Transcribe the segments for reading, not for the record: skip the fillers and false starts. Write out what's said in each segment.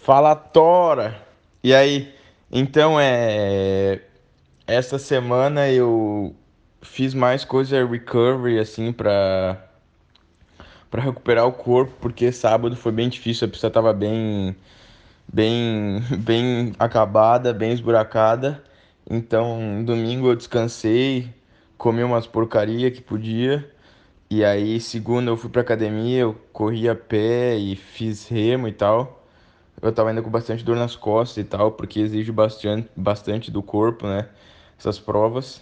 Fala, Tora! E aí? Então, essa semana eu fiz mais coisa recovery, assim, pra recuperar o corpo, porque sábado foi bem difícil, a pista tava bem acabada, bem esburacada. Então, domingo eu descansei, comi umas porcaria que podia. E aí, segunda eu fui pra academia, eu corri a pé e fiz remo e tal. Eu tava ainda com bastante dor nas costas e tal, porque exige bastante do corpo, né? Essas provas.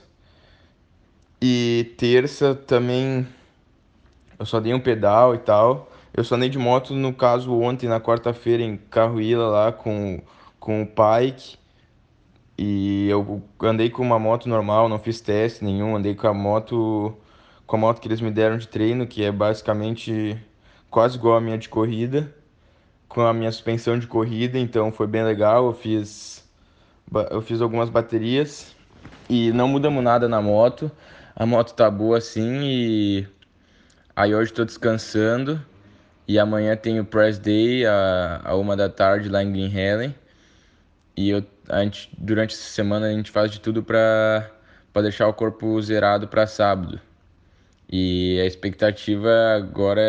E terça também eu só dei um pedal e tal. Eu só andei de moto, no caso, ontem, na quarta-feira, em Carruíla, lá com o Pike. E eu andei com uma moto normal, não fiz teste nenhum. Andei com a moto que eles me deram de treino, que é basicamente quase igual a minha de corrida, com a minha suspensão de corrida, então foi bem legal. Eu fiz algumas baterias e não mudamos nada na moto. A moto tá boa assim e aí hoje tô descansando e amanhã tem o press day a 1 da tarde lá em Green Helen. E durante essa semana a gente faz de tudo pra deixar o corpo zerado pra sábado. E a expectativa agora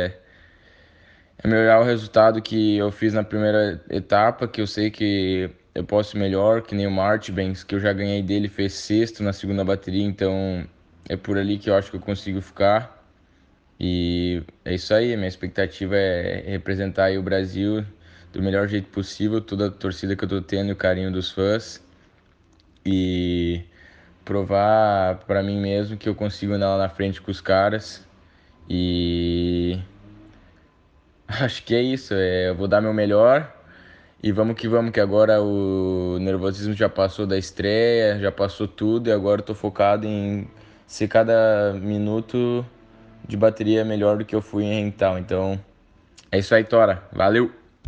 é melhorar o resultado que eu fiz na primeira etapa, que eu sei que eu posso ir melhor, que nem o Martins, que eu já ganhei dele, fez sexto na segunda bateria, então é por ali que eu acho que eu consigo ficar. E é isso aí, a minha expectativa é representar aí o Brasil do melhor jeito possível, toda a torcida que eu tô tendo e o carinho dos fãs, e provar pra mim mesmo que eu consigo andar lá na frente com os caras. E acho que é isso, eu vou dar meu melhor. E vamos que agora o nervosismo já passou da estreia, já passou tudo e agora eu tô focado em ser cada minuto de bateria melhor do que eu fui em rental. Então, é isso aí, Tora. Valeu!